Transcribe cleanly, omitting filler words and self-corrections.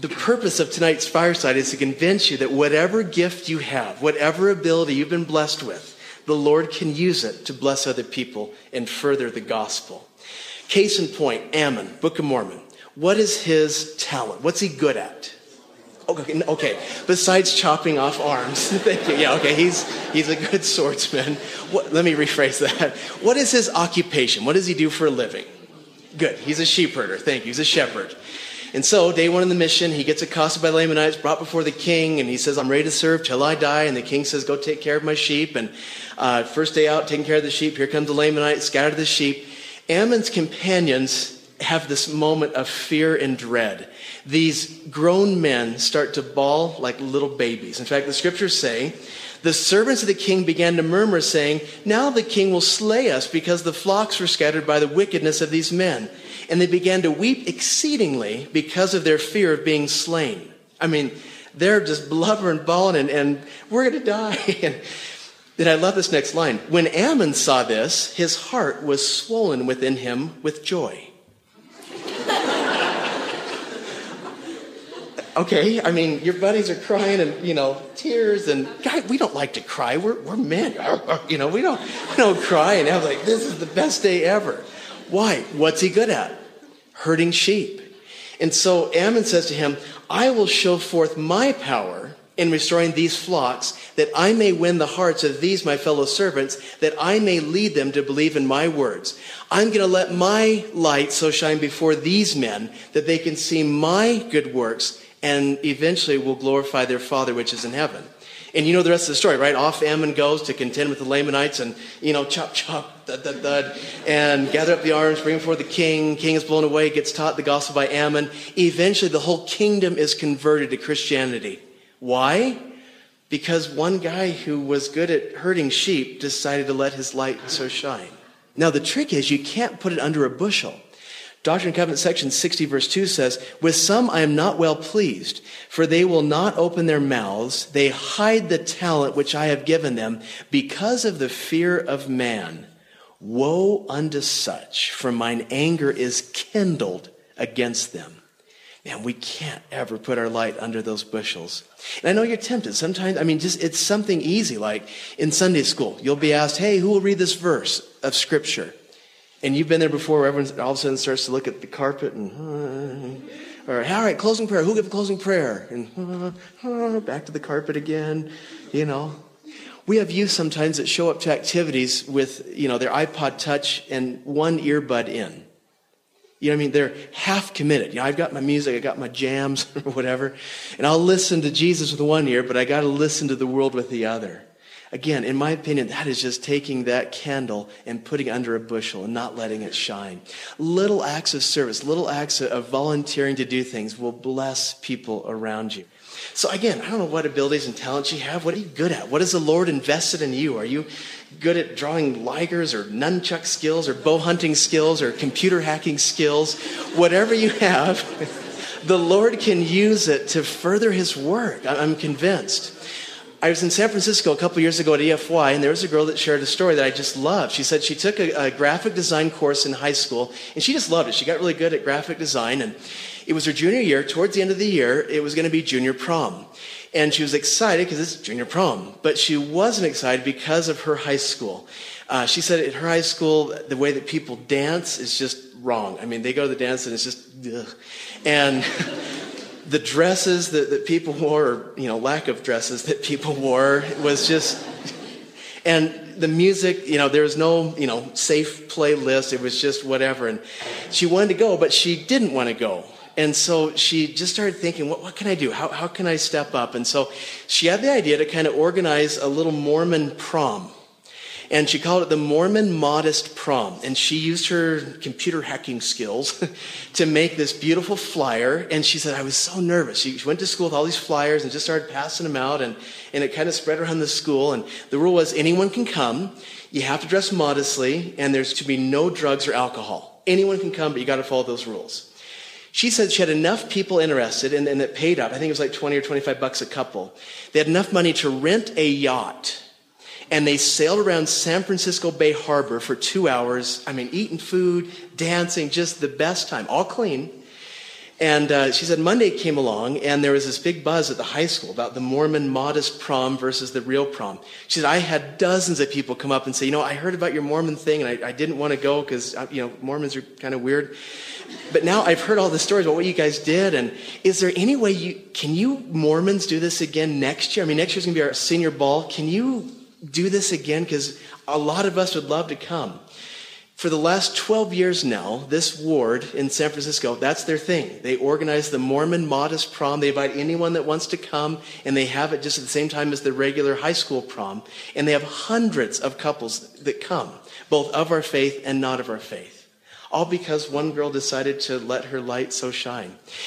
The purpose of tonight's fireside is to convince you that whatever gift you have, whatever ability you've been blessed with, the Lord can use it to bless other people and further the gospel. Case in point, Ammon, Book of Mormon. What is his talent? What's he good at? Okay. Besides chopping off arms. Thank you. Yeah, okay. He's a good swordsman. Let me rephrase that. What is his occupation? What does he do for a living? Good. He's a sheep herder. Thank you. He's a shepherd. And so, day one in the mission, he gets accosted by the Lamanites, brought before the king, and he says, I'm ready to serve till I die. And the king says, go take care of my sheep. And first day out, taking care of the sheep, here comes the Lamanites, scatter the sheep. Ammon's companions have this moment of fear and dread. These grown men start to bawl like little babies. In fact, the scriptures say, the servants of the king began to murmur, saying, now the king will slay us because the flocks were scattered by the wickedness of these men. And they began to weep exceedingly because of their fear of being slain. I mean, they're just blubbering, bawling, and we're going to die. And I love this next line. When Ammon saw this, his heart was swollen within him with joy. Okay, I mean, your buddies are crying and, tears. And, guys, we don't like to cry. We're men. We don't cry. And I'm like, this is the best day ever. Why? What's he good at? Herding sheep. And so Ammon says to him, I will show forth my power in restoring these flocks, that I may win the hearts of these my fellow servants, that I may lead them to believe in my words. I'm going to let my light so shine before these men that they can see my good works and eventually will glorify their Father which is in heaven. And you know the rest of the story, right? Off Ammon goes to contend with the Lamanites and, chop, chop, thud, thud, thud, and gather up the arms, bring before the king. King is blown away, gets taught the gospel by Ammon. Eventually, the whole kingdom is converted to Christianity. Why? Because one guy who was good at herding sheep decided to let his light so shine. Now, the trick is you can't put it under a bushel. Doctrine and Covenants section 60 verse 2 says, with some I am not well pleased, for they will not open their mouths. They hide the talent which I have given them because of the fear of man. Woe unto such, for mine anger is kindled against them. Man, we can't ever put our light under those bushels. And I know you're tempted. Sometimes, it's something easy, like in Sunday school. You'll be asked, hey, who will read this verse of Scripture? And you've been there before where everyone all of a sudden starts to look at the carpet and, or, all right, closing prayer. Who'll give the closing prayer? And back to the carpet again, We have youth sometimes that show up to activities with, their iPod Touch and one earbud in. They're half committed. I've got my music, I got my jams or whatever, and I'll listen to Jesus with one ear, but I got to listen to the world with the other. Again, in my opinion, that is just taking that candle and putting it under a bushel and not letting it shine. Little acts of service, little acts of volunteering to do things will bless people around you. So again, I don't know what abilities and talents you have. What are you good at? What has the Lord invested in you? Are you good at drawing ligers or nunchuck skills or bow hunting skills or computer hacking skills? Whatever you have, the Lord can use it to further his work. I'm convinced. I was in San Francisco a couple years ago at EFY, and there was a girl that shared a story that I just loved. She said she took a graphic design course in high school, and she just loved it. She got really good at graphic design, and it was her junior year. Towards the end of the year, it was going to be junior prom. And she was excited because it's junior prom, but she wasn't excited because of her high school. She said at her high school, the way that people dance is just wrong. They go to the dance, and it's just, ugh. And the dresses that people wore, or, lack of dresses that people wore was just, and the music, there was no, safe playlist. It was just whatever. And she wanted to go, but she didn't want to go. And so she just started thinking, what can I do? How can I step up? And so she had the idea to kind of organize a little Mormon prom. And she called it the Mormon Modest Prom. And she used her computer hacking skills to make this beautiful flyer. And she said, I was so nervous. She went to school with all these flyers and just started passing them out. And it kind of spread around the school. And the rule was anyone can come. You have to dress modestly. And there's to be no drugs or alcohol. Anyone can come, but you got to follow those rules. She said she had enough people interested, and it paid up. I think it was like $20 or $25 a couple. They had enough money to rent a yacht. And they sailed around San Francisco Bay Harbor for 2 hours. Eating food, dancing, just the best time, all clean. And she said Monday came along, and there was this big buzz at the high school about the Mormon modest prom versus the real prom. She said, I had dozens of people come up and say, I heard about your Mormon thing, and I didn't want to go because, Mormons are kind of weird. But now I've heard all the stories about what you guys did, and is there any way can you Mormons do this again next year? I mean, next year's going to be our senior ball. Can you do this again? Because a lot of us would love to come. For the last 12 years now, this ward in San Francisco, that's their thing. They organize the Mormon modest prom. They invite anyone that wants to come, and they have it just at the same time as the regular high school prom. And they have hundreds of couples that come, both of our faith and not of our faith. All because one girl decided to let her light so shine.